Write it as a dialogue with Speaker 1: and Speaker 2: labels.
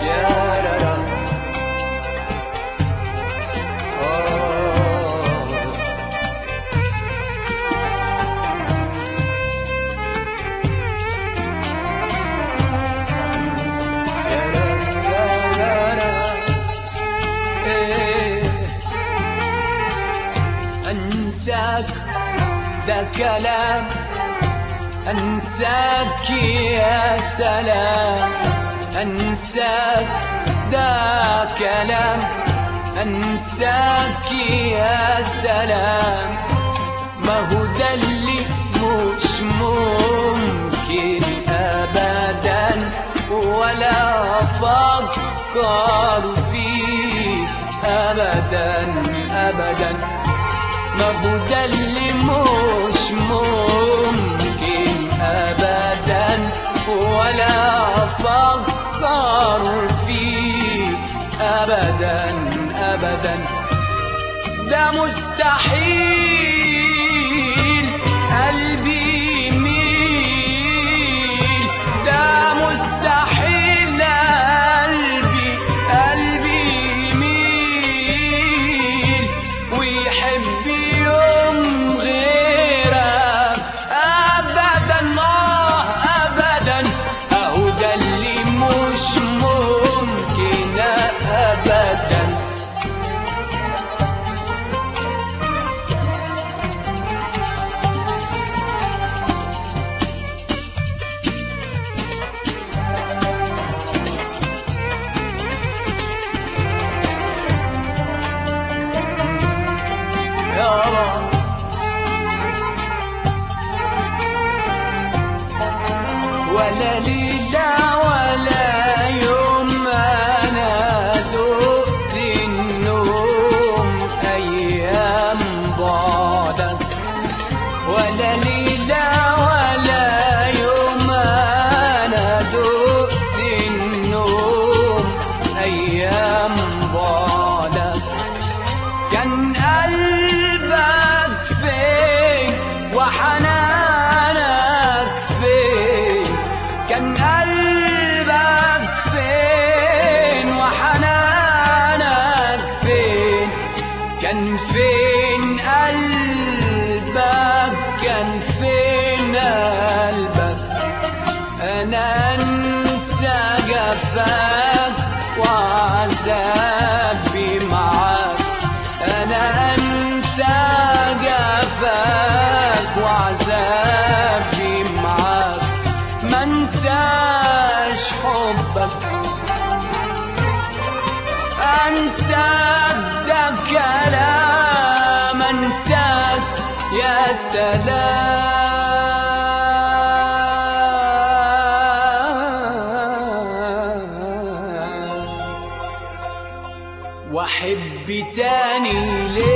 Speaker 1: أنساك ده كلام، أنساك يا سلام، أنساك ده كلام، أنساك يا سلام. ما هو ده اللي مش ممكن أبدا ولا أفكر فيه أبدا أبدا. ما هو ده اللي مش ممكن أبدا ولا أفكر فيه أبدا أبدا. ده مستحيل قلبي يميل، ده مستحيل قلبي يميل ويحب يوم غيرك أبدا أبدا. أهو ده اللي مش ممكن أبدا. ولا ليلة ولا يوم أنا دقت النوم أيام بعدك. ولا ليلة ولا يوم أنا دقت النوم أيام بعدك. كان قلبك فين وحنانك فين، كان قلبك فين وحنانك فين، كان فين قلبك، كان فين قلبك. أنا أنسى جفاك وعذابي معاك، أنا أنسى جفاك وعذابي معاك. ما انساش حبك، انساك ده كلام، انساك يا سلام. واحب تاني ليه